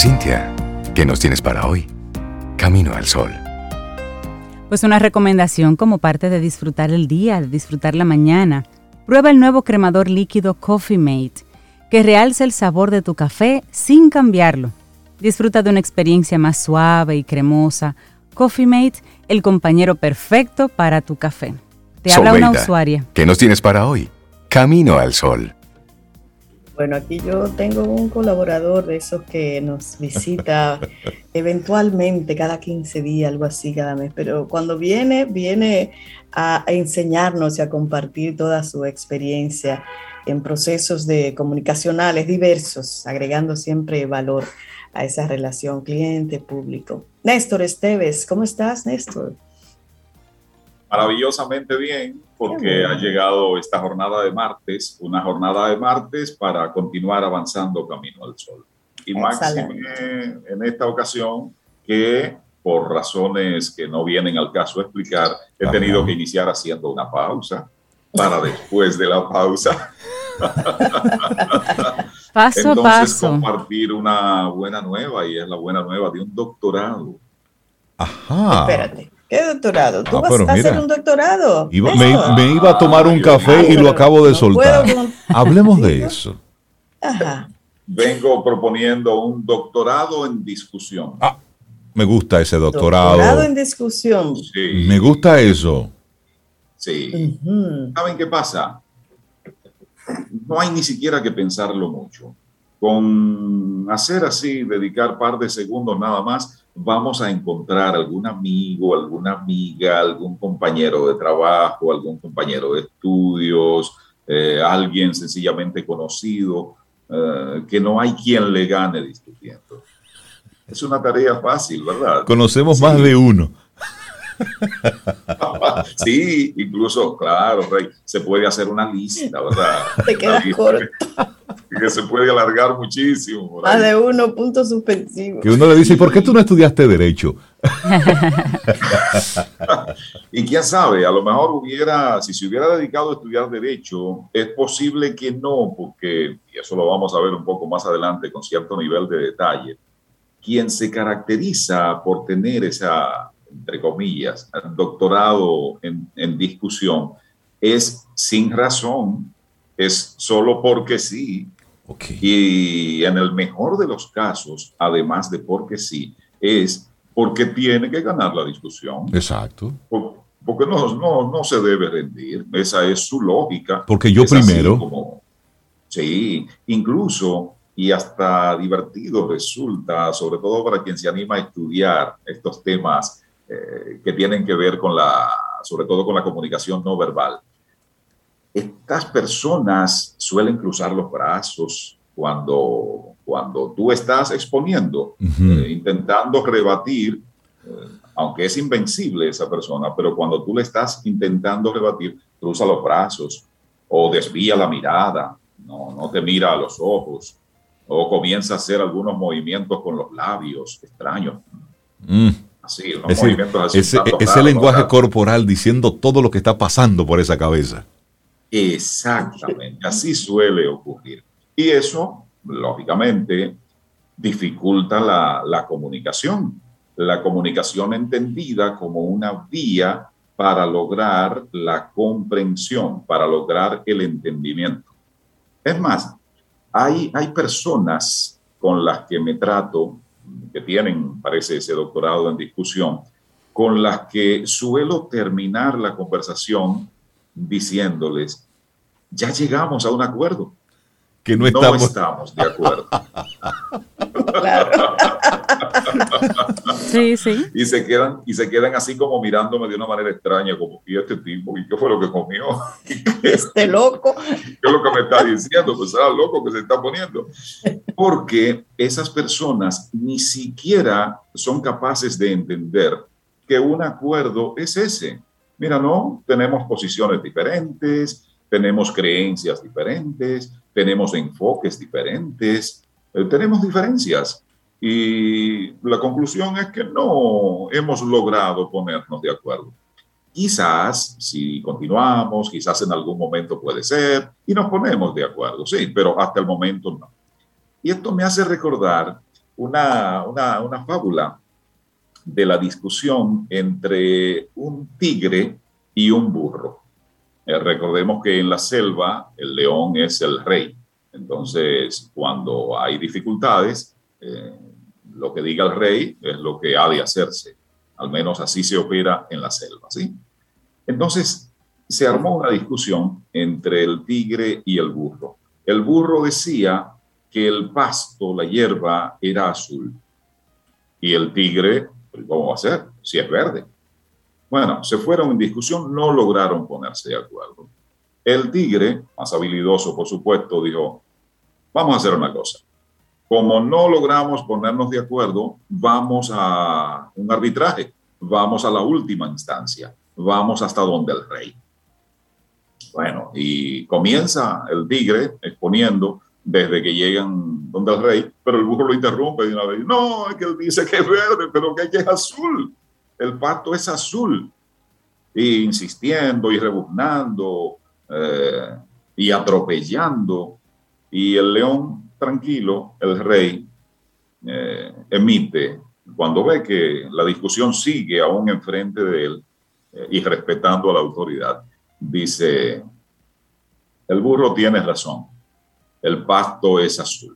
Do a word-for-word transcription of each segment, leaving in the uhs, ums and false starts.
Cintia, ¿qué nos tienes para hoy? Camino al Sol. Pues una recomendación como parte de disfrutar el día, de disfrutar la mañana. Prueba el nuevo cremador líquido Coffee Mate, que realza el sabor de tu café sin cambiarlo. Disfruta de una experiencia más suave y cremosa. Coffee Mate, el compañero perfecto para tu café. Te habla Sobeida, una usuaria. ¿qué nos tienes para hoy? Camino al Sol. Bueno, aquí yo tengo un colaborador de esos que nos visita eventualmente cada quince días, algo así cada mes, pero cuando viene, viene a, a enseñarnos y a compartir toda su experiencia en procesos de comunicacionales diversos, agregando siempre valor a esa relación cliente-público. Néstor Esteves, ¿cómo estás, Néstor? Maravillosamente bien, porque ha llegado esta jornada de martes, una jornada de martes para continuar avanzando camino al sol. Y máxime en esta ocasión que, por razones que no vienen al caso explicar, he tenido Ajá. que iniciar haciendo una pausa para después de la pausa. Paso a Entonces, paso. compartir una buena nueva, y es la buena nueva de un doctorado. Ajá. Espérate. ¿Qué doctorado? ¿Tú Ah, vas pero a mira, hacer un doctorado? Iba, me, me iba a tomar un café y lo acabo de soltar. Hablemos de eso. Ajá. Vengo proponiendo un doctorado en discusión. Ah, me gusta ese doctorado. Doctorado en discusión. Sí. Me gusta eso. Sí. Uh-huh. ¿Saben qué pasa? No hay ni siquiera que pensarlo mucho. Con hacer así, dedicar par de segundos nada más, vamos a encontrar algún amigo, alguna amiga, algún compañero de trabajo, algún compañero de estudios, eh, alguien sencillamente conocido, eh, que no hay quien le gane discutiendo. Es una tarea fácil, ¿verdad? Conocemos Sí. más de uno. Sí, incluso, claro, Rey, se puede hacer una lista, ¿verdad? Te quedas corto. Que se puede alargar muchísimo. Más de uno, punto suspensivo. Que uno le dice, ¿y por qué tú no estudiaste Derecho? Y quién sabe, a lo mejor hubiera, si se hubiera dedicado a estudiar Derecho, es posible que no, porque, y eso lo vamos a ver un poco más adelante con cierto nivel de detalle, quien se caracteriza por tener esa, entre comillas, doctorado en, en discusión, es sin razón, es solo porque sí. Okay. Y en el mejor de los casos, además de porque sí, es porque tiene que ganar la discusión. Exacto. Por, porque no, no, no se debe rendir. Esa es su lógica. Porque yo es primero. Como, sí, incluso, y hasta divertido resulta, sobre todo para quien se anima a estudiar estos temas eh, que tienen que ver con la, sobre todo con la comunicación no verbal. Estas personas suelen cruzar los brazos cuando, cuando tú estás exponiendo, uh-huh. eh, intentando rebatir, eh, aunque es invencible esa persona, pero cuando tú le estás intentando rebatir, cruza los brazos o desvía la mirada, no, no te mira a los ojos, o comienza a hacer algunos movimientos con los labios extraños. Mm. Así, unos ese, movimientos así. Ese, ese raros, lenguaje ¿verdad? corporal diciendo todo lo que está pasando por esa cabeza. Exactamente, así suele ocurrir. Y eso, lógicamente, dificulta la, la comunicación. La comunicación entendida como una vía para lograr la comprensión, para lograr el entendimiento. Es más, hay, hay personas con las que me trato, que tienen, parece, ese doctorado en discusión, con las que suelo terminar la conversación diciéndoles, ya llegamos a un acuerdo. Que no estamos, no estamos de acuerdo. Claro. Sí, sí. Y se quedan, y se quedan así como mirándome de una manera extraña, como, ¿y este tipo? ¿Y qué fue lo que comió? Este loco. ¿Qué es lo que me está diciendo? Pues era loco que se está poniendo. Porque esas personas ni siquiera son capaces de entender que un acuerdo es ese. Mira, no, tenemos posiciones diferentes, tenemos creencias diferentes, tenemos enfoques diferentes, eh, tenemos diferencias. Y la conclusión es que no hemos logrado ponernos de acuerdo. Quizás, si continuamos, quizás en algún momento puede ser, y nos ponemos de acuerdo, sí, pero hasta el momento no. Y esto me hace recordar una, una, una fábula de la discusión entre un tigre y un burro. Eh, recordemos que en la selva el león es el rey. Entonces, cuando hay dificultades, eh, lo que diga el rey es lo que ha de hacerse. Al menos así se opera en la selva, ¿sí? Entonces, se armó una discusión entre el tigre y el burro. El burro decía que el pasto, la hierba, era azul. Y el tigre, ¿cómo va a ser? Si es verde. Bueno, se fueron en discusión, no lograron ponerse de acuerdo. El tigre, más habilidoso por supuesto, dijo, vamos a hacer una cosa. Como no logramos ponernos de acuerdo, vamos a un arbitraje, vamos a la última instancia, vamos hasta donde el rey. Bueno, y comienza el tigre exponiendo desde que llegan donde el rey, pero el burro lo interrumpe de una vez. No, es que él dice que es verde, pero que es azul. El pasto es azul. Y insistiendo y rebuznando eh, y atropellando. Y el león tranquilo, el rey, eh, emite, cuando ve que la discusión sigue aún enfrente de él eh, y respetando a la autoridad, dice, el burro tiene razón, el pasto es azul.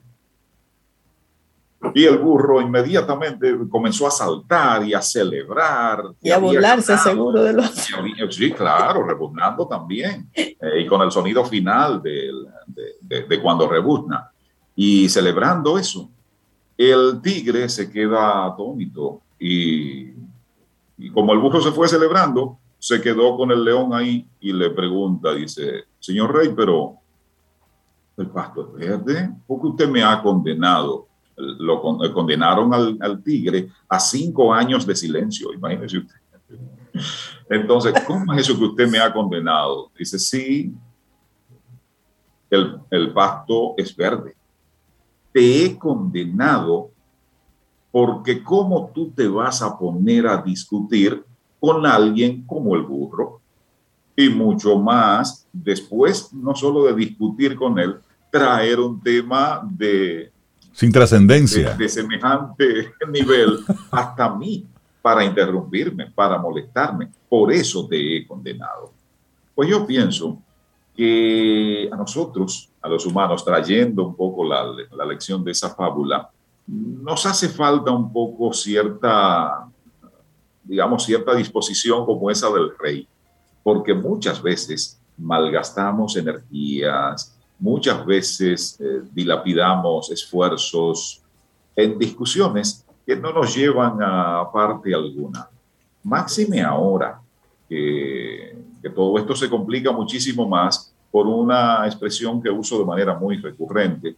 Y el burro inmediatamente comenzó a saltar y a celebrar. Y a burlarse ganado, seguro de los... Sí, claro, rebuznando también. Eh, y con el sonido final de, de, de, de cuando rebuzna. Y celebrando eso, el tigre se queda atónito. Y, y como el burro se fue celebrando, se quedó con el león ahí y le pregunta, dice, señor rey, pero el pasto es verde, ¿por qué usted me ha condenado? Lo condenaron al, al tigre a cinco años de silencio, imagínese usted. Entonces, ¿cómo es eso que usted me ha condenado? Dice, sí, el, el pasto es verde. Te he condenado porque ¿cómo tú te vas a poner a discutir con alguien como el burro? Y mucho más, después, no solo de discutir con él, traer un tema de... sin trascendencia. De, de semejante nivel hasta mí para interrumpirme, para molestarme. Por eso te he condenado. Pues yo pienso que a nosotros, a los humanos, trayendo un poco la, la lección de esa fábula, nos hace falta un poco cierta, digamos, cierta disposición como esa del rey. Porque muchas veces malgastamos energías, muchas veces eh, dilapidamos esfuerzos en discusiones que no nos llevan a parte alguna. Máxime ahora que, que todo esto se complica muchísimo más por una expresión que uso de manera muy recurrente.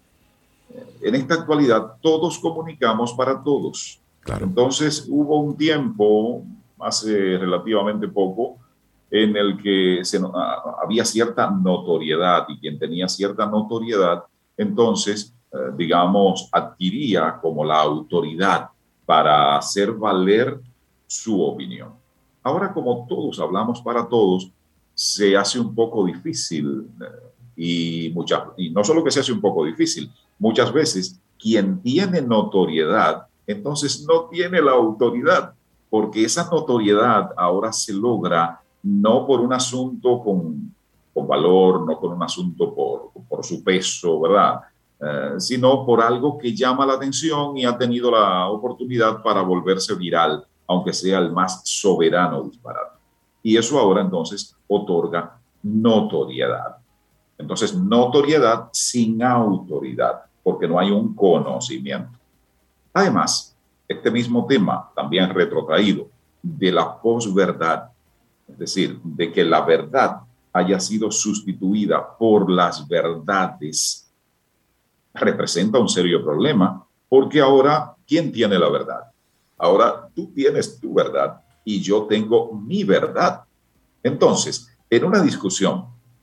En esta actualidad todos comunicamos para todos. Claro. Entonces hubo un tiempo, hace relativamente poco, en el que se, uh, había cierta notoriedad y quien tenía cierta notoriedad, entonces, uh, digamos, adquiría como la autoridad para hacer valer su opinión. Ahora, como todos hablamos para todos, se hace un poco difícil uh, y, muchas, y no solo que se hace un poco difícil, muchas veces quien tiene notoriedad, entonces no tiene la autoridad, porque esa notoriedad ahora se logra no por un asunto con, con valor, no con un asunto por, por su peso, ¿verdad? Eh, sino por algo que llama la atención y ha tenido la oportunidad para volverse viral, aunque sea el más soberano disparate. Y eso ahora entonces otorga notoriedad. Entonces, notoriedad sin autoridad, porque no hay un conocimiento. Además, este mismo tema, también retrotraído, de la posverdad, es decir, de que la verdad haya sido sustituida por las verdades, representa un serio problema, porque ahora, ¿quién tiene la verdad? Ahora tú tienes tu verdad y yo tengo mi verdad. Entonces, en una discusión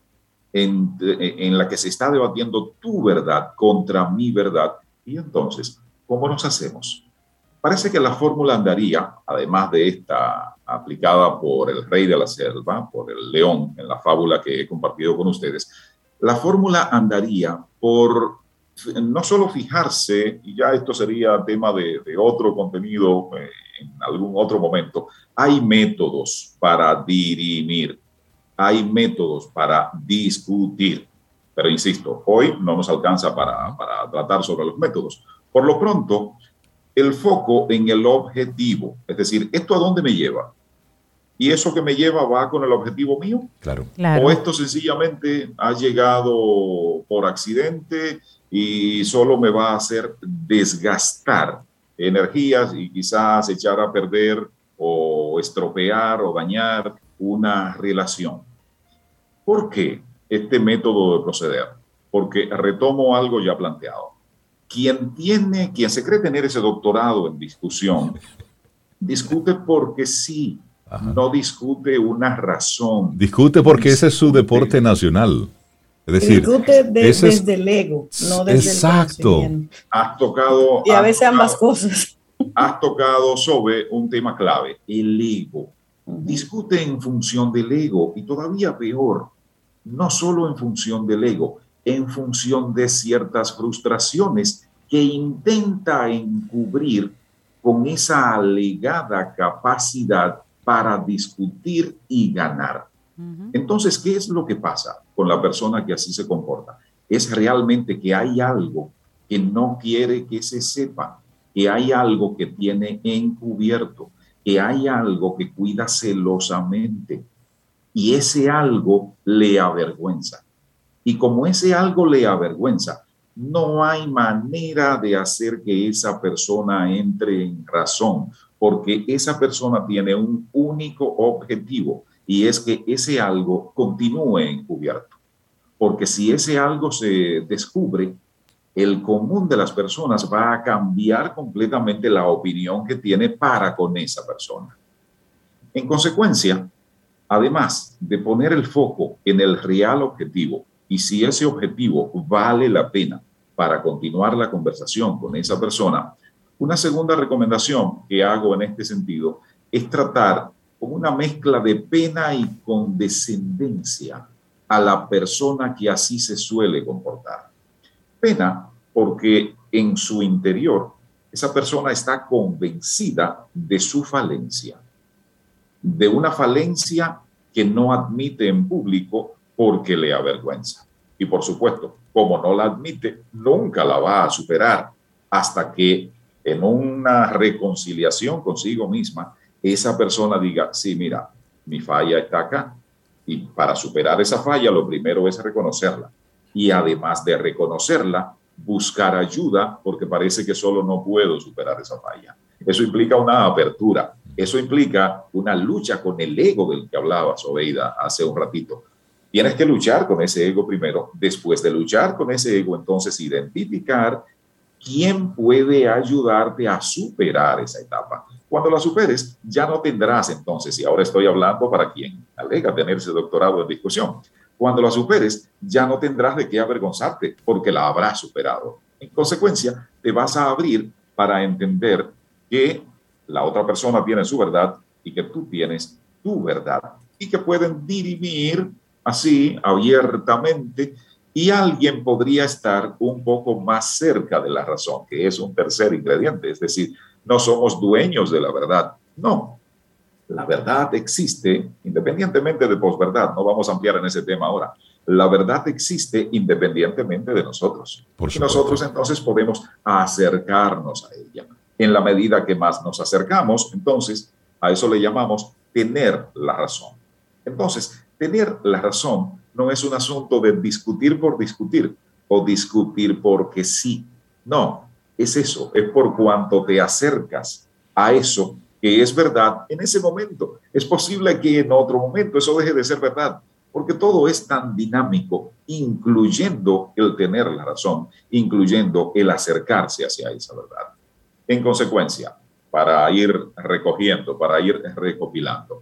en, en la que se está debatiendo tu verdad contra mi verdad, y entonces, ¿cómo nos hacemos? Parece que la fórmula andaría, además de esta aplicada por el rey de la selva, por el león, en la fábula que he compartido con ustedes, la fórmula andaría por no solo fijarse, y ya esto sería tema de, de otro contenido eh, en algún otro momento, hay métodos para dirimir, hay métodos para discutir, pero insisto, hoy no nos alcanza para, para tratar sobre los métodos. Por lo pronto, el foco en el objetivo, es decir, ¿esto a dónde me lleva? ¿Y eso que me lleva va con el objetivo mío? Claro. Claro. ¿O esto sencillamente ha llegado por accidente y solo me va a hacer desgastar energías y quizás echar a perder o estropear o dañar una relación? ¿Por qué este método de proceder? Porque retomo algo ya planteado. Quien tiene, quien se cree tener ese doctorado en discusión, discute porque sí. Ajá. No discute una razón. Discute porque discute. Ese es su deporte nacional. Es decir, discute de, ese es, desde el ego, no desde exacto. el conocimiento. Has tocado. Y a veces tocado, ambas cosas. Has tocado sobre un tema clave, el ego. Uh-huh. Discute en función del ego y todavía peor, no solo en función del ego, en función de ciertas frustraciones que intenta encubrir con esa alegada capacidad para discutir y ganar. Uh-huh. Entonces, ¿qué es lo que pasa con la persona que así se comporta? Es realmente que hay algo que no quiere que se sepa, que hay algo que tiene encubierto, que hay algo que cuida celosamente, y ese algo le avergüenza. Y como ese algo le avergüenza, no hay manera de hacer que esa persona entre en razón, porque esa persona tiene un único objetivo, y es que ese algo continúe encubierto. Porque si ese algo se descubre, el común de las personas va a cambiar completamente la opinión que tiene para con esa persona. En consecuencia, además de poner el foco en el real objetivo, y si ese objetivo vale la pena para continuar la conversación con esa persona, una segunda recomendación que hago en este sentido es tratar con una mezcla de pena y condescendencia a la persona que así se suele comportar. Pena porque en su interior esa persona está convencida de su falencia, de una falencia que no admite en público porque le avergüenza. Y por supuesto, como no la admite, nunca la va a superar hasta que en una reconciliación consigo misma, esa persona diga, sí, mira, mi falla está acá. Y para superar esa falla, lo primero es reconocerla. Y además de reconocerla, buscar ayuda, porque parece que solo no puedo superar esa falla. Eso implica una apertura. Eso implica una lucha con el ego del que hablaba Sobeida hace un ratito. Tienes que luchar con ese ego primero. Después de luchar con ese ego, entonces identificar quién puede ayudarte a superar esa etapa. Cuando la superes, ya no tendrás entonces, y ahora estoy hablando para quien alega tener ese doctorado en discusión, cuando la superes, ya no tendrás de qué avergonzarte porque la habrás superado. En consecuencia, te vas a abrir para entender que la otra persona tiene su verdad y que tú tienes tu verdad y que pueden dirimir así abiertamente, y alguien podría estar un poco más cerca de la razón, que es un tercer ingrediente, es decir, no somos dueños de la verdad. No, la verdad existe independientemente de posverdad. No vamos a ampliar en ese tema ahora. La verdad existe independientemente de nosotros. Por y nosotros entonces podemos acercarnos a ella. En la medida que más nos acercamos, entonces a eso le llamamos tener la razón. Entonces, tener la razón no es un asunto de discutir por discutir o discutir porque sí. No, es eso, es por cuanto te acercas a eso que es verdad en ese momento. Es posible que en otro momento eso deje de ser verdad, porque todo es tan dinámico, incluyendo el tener la razón, incluyendo el acercarse hacia esa verdad. En consecuencia, para ir recogiendo, para ir recopilando,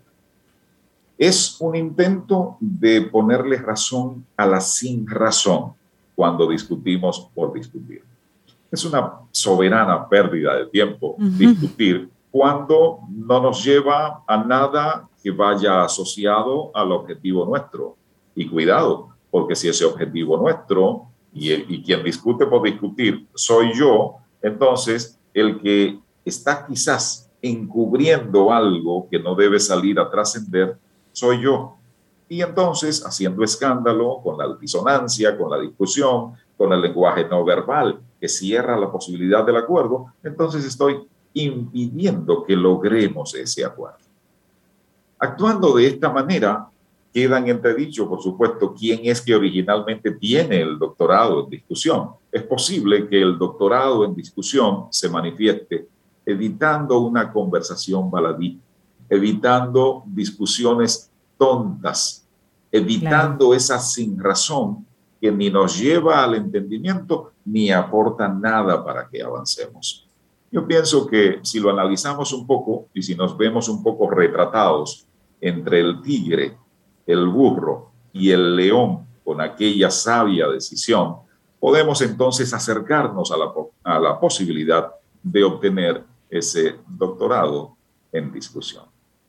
es un intento de ponerle razón a la sin razón cuando discutimos por discutir. Es una soberana pérdida de tiempo uh-huh. discutir cuando no nos lleva a nada que vaya asociado al objetivo nuestro. Y cuidado, porque si ese objetivo nuestro y, el, y quien discute por discutir soy yo, entonces el que está quizás encubriendo algo que no debe salir a trascender soy yo. Y entonces, haciendo escándalo con la disonancia, con la discusión, con el lenguaje no verbal que cierra la posibilidad del acuerdo, entonces estoy impidiendo que logremos ese acuerdo. Actuando de esta manera, queda en entredicho, por supuesto, quién es que originalmente tiene el doctorado en discusión. Es posible que el doctorado en discusión se manifieste evitando una conversación baladí, evitando discusiones tontas, evitando claro. esa sinrazón que ni nos lleva al entendimiento ni aporta nada para que avancemos. Yo pienso que si lo analizamos un poco y si nos vemos un poco retratados entre el tigre, el burro y el león con aquella sabia decisión, podemos entonces acercarnos a la, a la posibilidad de obtener ese doctorado en discusión.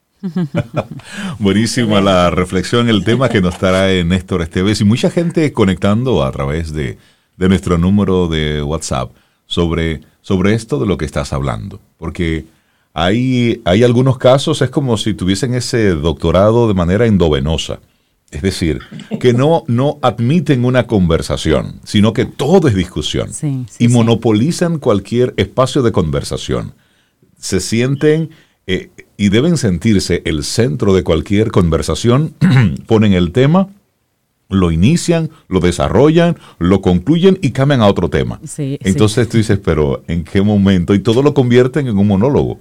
Buenísima la reflexión, el tema que nos trae Néstor Esteves y mucha gente conectando a través de, de nuestro número de WhatsApp sobre, sobre esto de lo que estás hablando. Porque hay, hay algunos casos, es como si tuviesen ese doctorado de manera endovenosa. Es decir, que no, no admiten una conversación, sino que todo es discusión. Sí, sí, y monopolizan sí. cualquier espacio de conversación. Se sienten eh, y deben sentirse el centro de cualquier conversación, ponen el tema, lo inician, lo desarrollan, lo concluyen y cambian a otro tema. Sí, Entonces sí. tú dices, pero ¿en qué momento? Y todo lo convierten en un monólogo.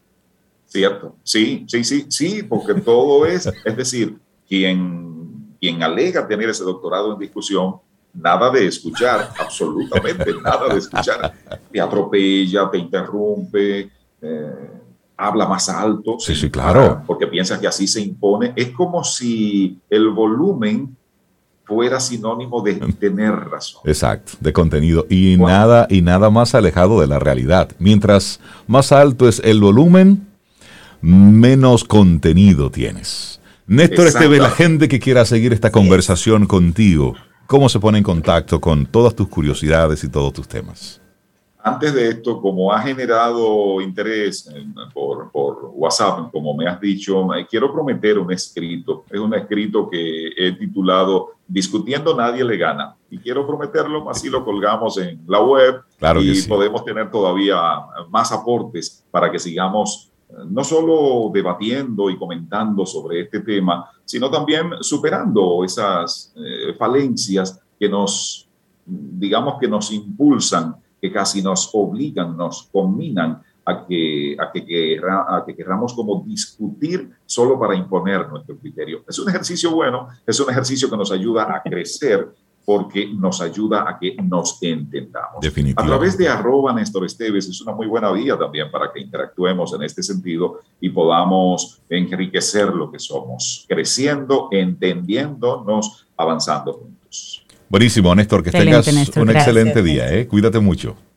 Cierto, sí, sí, sí, sí, porque todo es, es decir, quien, quien alega tener ese doctorado en discusión, nada de escuchar, absolutamente nada de escuchar. Te atropella, te interrumpe, eh, habla más alto. Sí, sí, claro. Porque piensa que así se impone. Es como si el volumen fuera sinónimo de tener razón. Exacto, de contenido. Y, bueno, nada, y nada más alejado de la realidad. Mientras más alto es el volumen, menos contenido tienes. Néstor Esteves, la gente que quiera seguir esta conversación contigo, ¿cómo se pone en contacto con todas tus curiosidades y todos tus temas? Antes de esto, como ha generado interés por, por WhatsApp, como me has dicho, quiero prometer un escrito. Es un escrito que he titulado Discutiendo Nadie Le Gana. Y quiero prometerlo, así lo colgamos en la web. Claro que y sí. podemos tener todavía más aportes para que sigamos no solo debatiendo y comentando sobre este tema, sino también superando esas eh, falencias que nos, digamos que nos impulsan, que casi nos obligan, nos combinan a que, a que, querra, a que querramos como discutir solo para imponer nuestro criterio. Es un ejercicio bueno, es un ejercicio que nos ayuda a crecer porque nos ayuda a que nos entendamos. Definitivamente. A través de arroba Néstor Esteves es una muy buena vía también para que interactuemos en este sentido y podamos enriquecer lo que somos, creciendo, entendiéndonos, avanzando juntos. Buenísimo, Néstor, que excelente, tengas Néstor, un gracias. excelente día. ¿eh? Cuídate mucho.